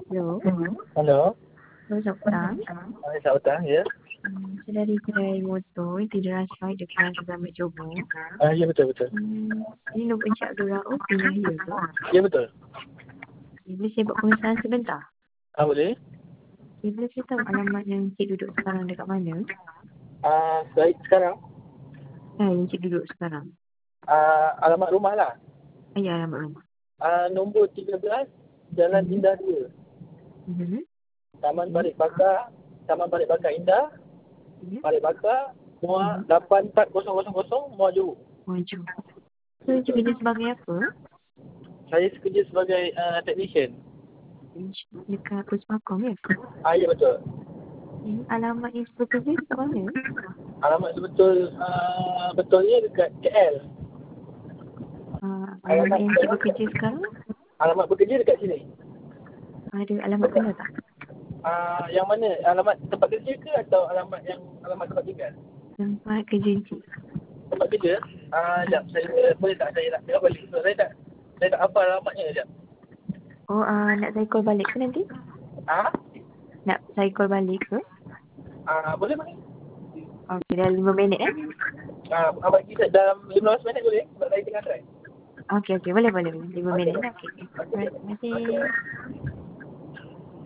Hello, Halo, hello Sabta. selamat petang, ya. Saya dari kedai motor di Derasai dekat Selamat Johor. Ya betul betul. Ini nombor Encik Abdul Rauf punya ya ke? Ya betul. Boleh saya buat pengesahan sebentar? Boleh. Boleh saya tahu alamat yang Encik duduk sekarang dekat mana? Baik sekarang. Yang Encik duduk sekarang. Alamat rumah lah. Ya, alamat rumah. Nombor 13, Jalan Indah 2. Mhm. Taman Parit Bakar, Taman Parit Bakar Indah, Ya. Parit Bakar, Muar 84000, Muar Johor. Maju. So, Encik kerja sebagai apa? Saya kerja sebagai technician. Encik dekat Puspakom ya? Ya betul. Alamat yang bekerja dekat mana? Alamat betulnya dekat KL. Alamat yang Encik bekerja sekarang? Alamat bekerja dekat sini. Ada alamat kena tak? Yang mana? Alamat tempat kerja ke atau alamat tempat tinggal? Tempat kerja Encik. Tempat kerja? Sekejap, saya boleh tak saya nak tengok balik. So, saya tak hafal alamatnya sekejap. Oh, nak saya call balik ke nanti? Nak saya call balik ke? Boleh boleh. Okey, dah 5 minit Abang kita dalam 15 minit boleh? Sebab saya tengah try. Okey, boleh. 5 minit lah. Okey. Alright, terima kasih.